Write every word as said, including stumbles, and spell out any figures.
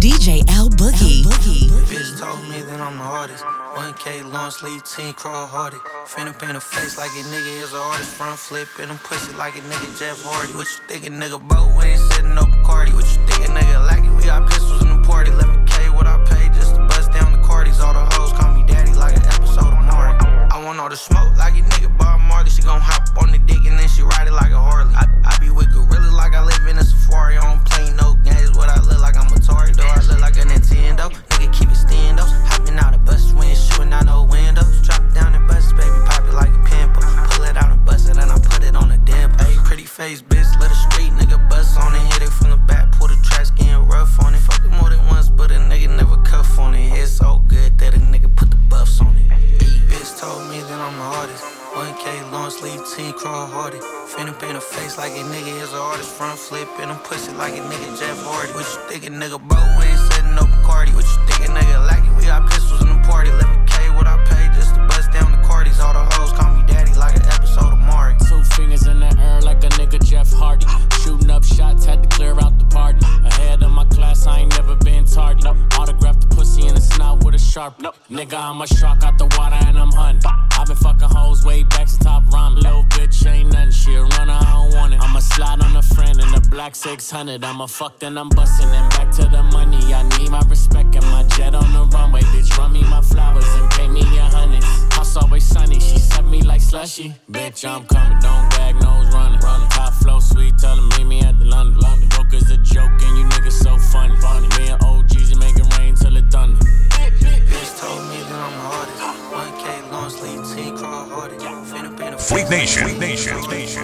D J L Boogie. Boogie. Bitch told me that I'm the hardest. one K long sleeve, team crawl hearted. Finna paint a face like a nigga is an artist. Front flip and I'm pussy like a nigga Jeff Hardy. What you thinkin', nigga? Boat, we ain't setting up a cardi. What you thinkin', nigga? Like it, we got pistols in the party. eleven K what I paid just to bust down the Cardis. All the hoes call me daddy like an episode of Maury. I want all the smoke like a nigga Bob Marley. She gon' hop on the dick and then she ride it like a Harley. I, I be with gorillas like I live in a safari. I don't play no games. What I look like, I'm a Tory. Though I look like a Nintendo. Nigga keep it standos. Hopping out the bus, wind shooting out no windows. Drop down and bust, baby, pop it like a pimple. Pull it out and bust it and I put it on a dimple. Ayy, pretty face, bitch, let a street nigga bust on it. Hit it from the back, pull the trash, getting rough on it. Fuck it more than once, but a nigga never cuff on it. It's so good that a nigga put the buffs on it. Ayy, bitch told me that I'm the hardest. one K long sleeve, team crawl hearted. Finna paint a face like a nigga is an artist. Front flip and I'm pussy like a nigga Jeff Hardy. What you thinkin', nigga? Bro, we ain't setting up a cardi. What you thinkin', nigga? Like it, we got pistols in the party. eleven K what I paid just to bust down the Cardis. All the hoes call me daddy like an episode of Maury. Two fingers in the air like a nigga Jeff Hardy. Shooting up shots, had to clear out the party. Ahead of my class, I ain't never been tardy. Nope. Autograph the pussy in the snout with a sharp. Nope. Nigga, I'm a shark out the water and I'm hunting. I've been fucking hoes way back to top ramen. Little bitch ain't nothing, she a runner, I don't want it. I'ma slide on a friend in the black six hundred. I'ma fuck then I'm bustin' and back to the money. I need my respect and my jet on the runway. Bitch, run me my flowers and pay me a hundred. House always sunny, she suck me like slushy. Bitch, I'm coming, don't gag, nose running. Running. Top flow sweet, tell them meet me at the London. London. Broke is a joke and you niggas so funny. funny. Me and O Gs, you make it rain till it thunder. Bitch told me that I'm the hardest. one K long sleeve, team crawl hearted. Finna paint a Fleet Nation. Fleet Nation.